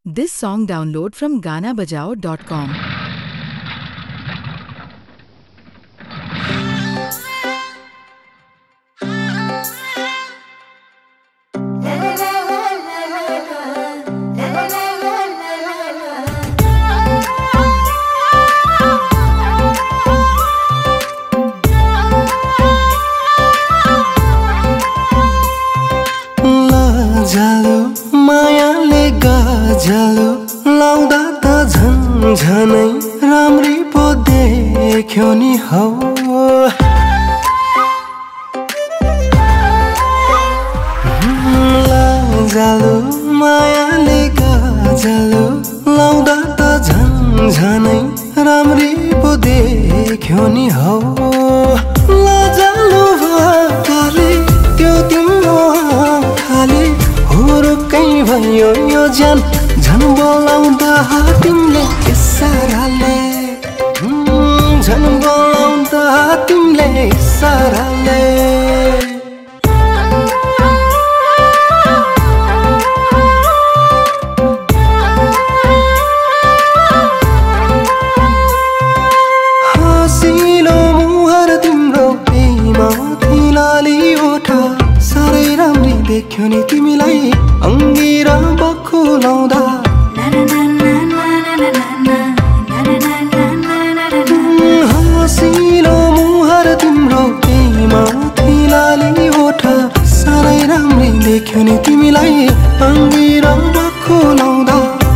This song download from ganabajao.com. जालो मायाले गाजालो लाउँदा त झनै राम्री पो देख्यो नि हौ जालो मायाले गाजालो लाउँदा त झनै राम्री पो देख्यो नि हौ लाजालो भाकाले त्यो तिम्रो आँखाले हुरुक्कै भयो यो ज्यान झन् बोलाउँदा तिमीले इसाराले झन् बोलाउँदा तिमीले इसाराले हँसिलो मुहार तिम्रो माथि लाली ओठा साह्रै राम्री देख्यो नि तिमीलाई अङ्गिरा बक्खु लाउँदा हँसिलो मुहार तिम्रो माथि लाली ओठा साह्रै राम्री देख्यो नि तिमीलाई अङ्गिरा बक्खु लाउँदा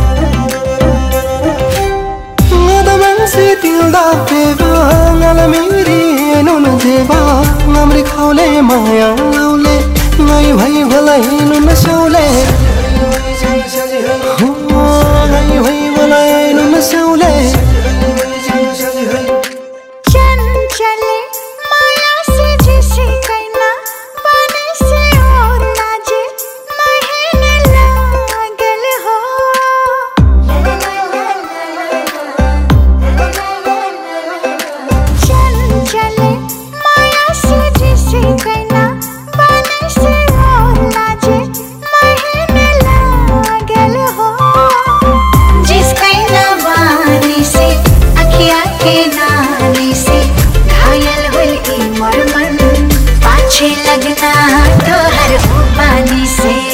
मान्छे तिल्दा फेवा मेरी नुन जेवा नाम्री खाउले माया लाउले नै भई भलाई नुन स्याउले नै भई भलाई नुन स्याउले चंचले माया से जिसे कहना बने से और नाजे महीने लागल हो चंचले माया से जिसे कहना बने से और नाजे महीने लागल हो जिस कहना बानी से अखिया के नानी से घायल हुई मर मन पाछे लगना तो हर पानी से